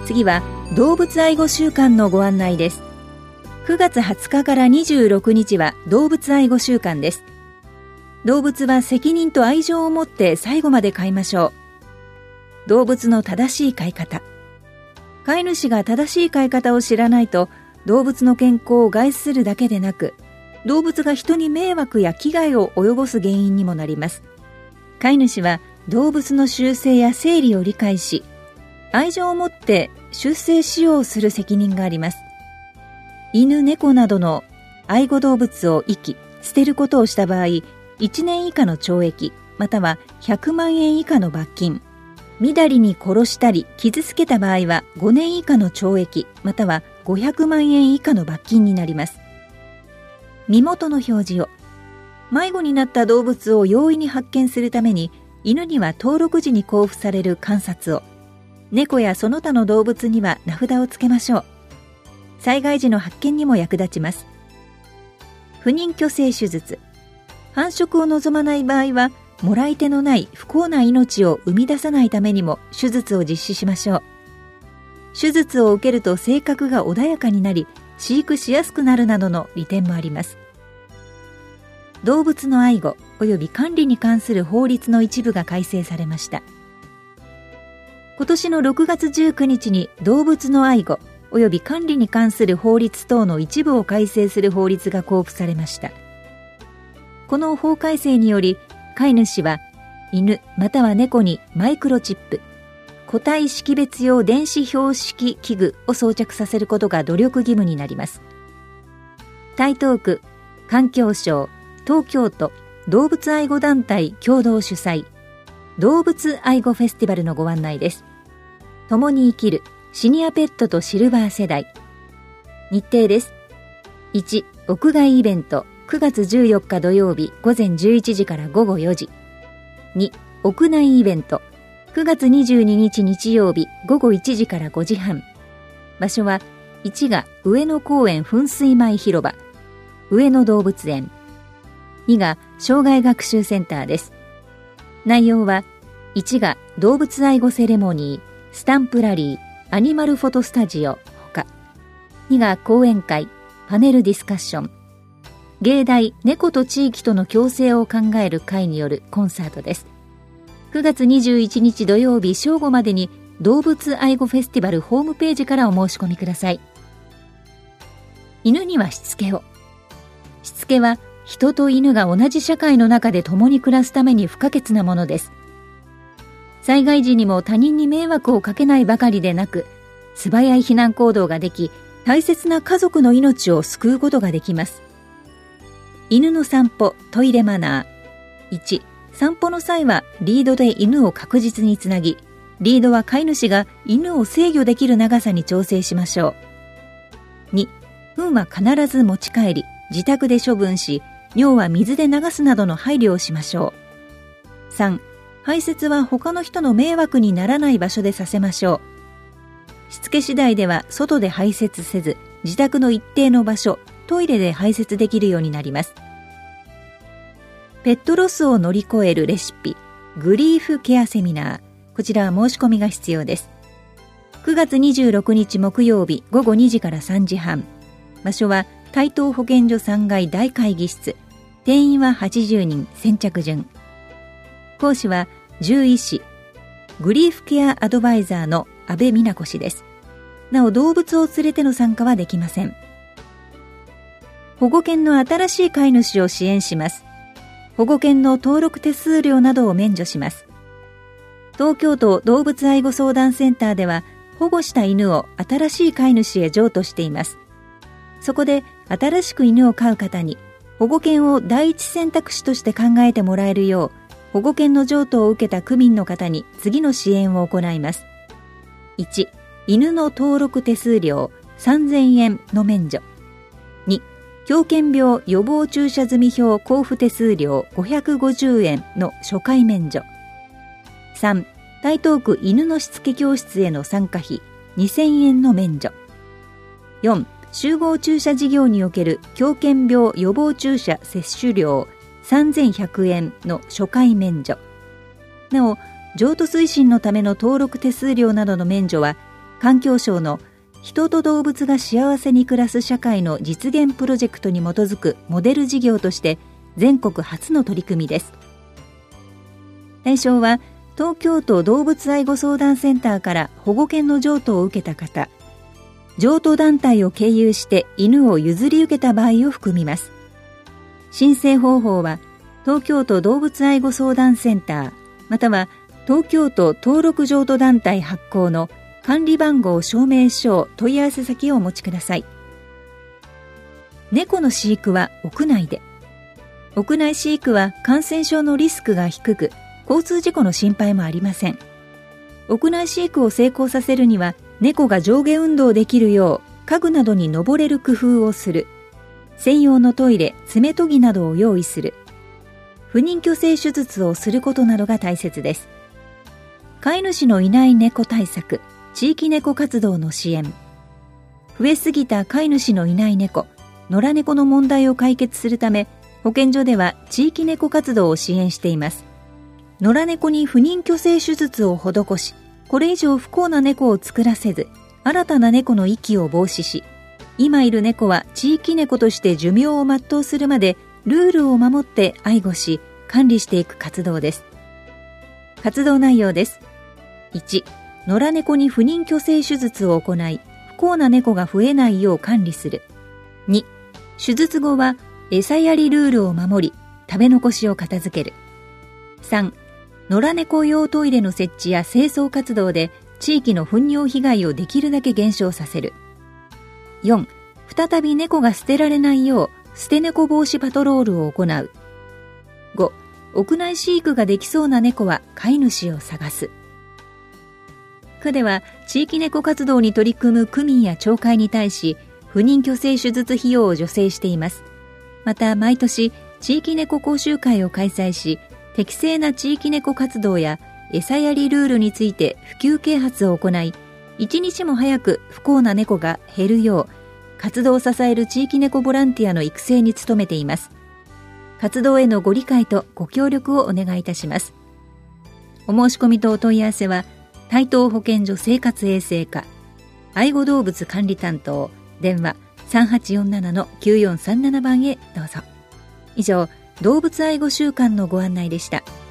次は動物愛護週間のご案内です。9月20日から26日は動物愛護週間です。動物は責任と愛情を持って最後まで飼いましょう。動物の正しい飼い方。飼い主が正しい飼い方を知らないと、動物の健康を害するだけでなく、動物が人に迷惑や危害を及ぼす原因にもなります。飼い主は動物の習性や生理を理解し、愛情を持って出生使用する責任があります。犬、猫などの愛護動物を遺棄、捨てることをした場合、1年以下の懲役、または100万円以下の罰金。みだりに殺したり傷つけた場合は5年以下の懲役、または500万円以下の罰金になります。身元の表示を。迷子になった動物を容易に発見するために、犬には登録時に交付される鑑札を、猫やその他の動物には名札をつけましょう。災害時の発見にも役立ちます。不妊去勢手術。繁殖を望まない場合は、もらい手のない不幸な命を生み出さないためにも手術を実施しましょう。手術を受けると性格が穏やかになり、飼育しやすくなるなどの利点もあります。動物の愛護及び管理に関する法律の一部が改正されました。今年の6月19日に動物の愛護及び管理に関する法律等の一部を改正する法律が公布されました。この法改正により、飼い主は犬または猫にマイクロチップ、個体識別用電子標識器具を装着させることが努力義務になります。台東区、環境省、東京都動物愛護団体共同主催、動物愛護フェスティバルのご案内です。共に生きるシニアペットとシルバー世代。日程です。1、屋外イベント9月14日土曜日午前11時から午後4時。2、屋内イベント9月22日日曜日午後1時から5時半。場所は1が上野公園噴水前広場、上野動物園。2が障害学習センターです。内容は1が動物愛護セレモニー、スタンプラリー、アニマルフォトスタジオほか。2が講演会、パネルディスカッション。芸大猫と地域との共生を考える会によるコンサートです。9月21日土曜日正午までに動物愛護フェスティバルホームページからお申し込みください。犬にはしつけを。しつけは人と犬が同じ社会の中で共に暮らすために不可欠なものです。災害時にも他人に迷惑をかけないばかりでなく、素早い避難行動ができ、大切な家族の命を救うことができます。犬の散歩、トイレマナー。1、散歩の際はリードで犬を確実につなぎ、リードは飼い主が犬を制御できる長さに調整しましょう。2、糞は必ず持ち帰り、自宅で処分し、尿は水で流すなどの配慮をしましょう。3、排泄は他の人の迷惑にならない場所でさせましょう。しつけ次第では外で排泄せず、自宅の一定の場所、トイレで排泄できるようになります。ペットロスを乗り越えるレシピ、グリーフケアセミナー。こちらは申し込みが必要です。9月26日木曜日午後2時から3時半。場所は台東保健所3階大会議室。定員は80人、先着順。講師は獣医師、グリーフケアアドバイザーの阿部美奈子氏です。なお動物を連れての参加はできません。保護犬の新しい飼い主を支援します。保護犬の登録手数料などを免除します。東京都動物愛護相談センターでは、保護した犬を新しい飼い主へ譲渡しています。そこで新しく犬を飼う方に、保護犬を第一選択肢として考えてもらえるよう、保護犬の譲渡を受けた区民の方に次の支援を行います。1、犬の登録手数料3000円の免除。2、狂犬病予防注射済票交付手数料550円の初回免除。3、台東区犬のしつけ教室への参加費2000円の免除。4、集合注射事業における狂犬病予防注射接種料3100円の初回免除。なお、譲渡推進のための登録手数料などの免除は、 環境省の人と動物が幸せに暮らす社会の実現プロジェクトに基づくモデル事業として全国初の取り組みです。対象は東京都動物愛護相談センターから保護犬の譲渡を受けた方、譲渡団体を経由して犬を譲り受けた場合を含みます。申請方法は東京都動物愛護相談センターまたは東京都登録譲渡団体発行の管理番号証明書を問い合わせ先をお持ちください。猫の飼育は屋内で。屋内飼育は感染症のリスクが低く、交通事故の心配もありません。屋内飼育を成功させるには、猫が上下運動できるよう家具などに登れる工夫をする、専用のトイレ、爪研ぎなどを用意する、不妊去勢手術をすることなどが大切です。飼い主のいない猫対策、地域猫活動の支援、増えすぎた飼い主のいない猫、野良猫の問題を解決するため、保健所では地域猫活動を支援しています。野良猫に不妊去勢手術を施し、これ以上不幸な猫を作らせず、新たな猫の息を防止し、今いる猫は地域猫として寿命を全うするまでルールを守って愛護し、管理していく活動です。活動内容です。1、野良猫に不妊去勢手術を行い、不幸な猫が増えないよう管理する。2、手術後は餌やりルールを守り、食べ残しを片付ける。3、野良猫用トイレの設置や清掃活動で地域の糞尿被害をできるだけ減少させる。4、再び猫が捨てられないよう捨て猫防止パトロールを行う。5、屋内飼育ができそうな猫は飼い主を探す。区では地域猫活動に取り組む区民や町会に対し、不妊去勢手術費用を助成しています。また毎年地域猫講習会を開催し、適正な地域猫活動や餌やりルールについて普及啓発を行い、一日も早く不幸な猫が減るよう活動を支える地域猫ボランティアの育成に努めています。活動へのご理解とご協力をお願いいたします。お申し込みとお問い合わせは台東保健所生活衛生課愛護動物管理担当電話 3847-9437 番へどうぞ。以上、動物愛護週間のご案内でした。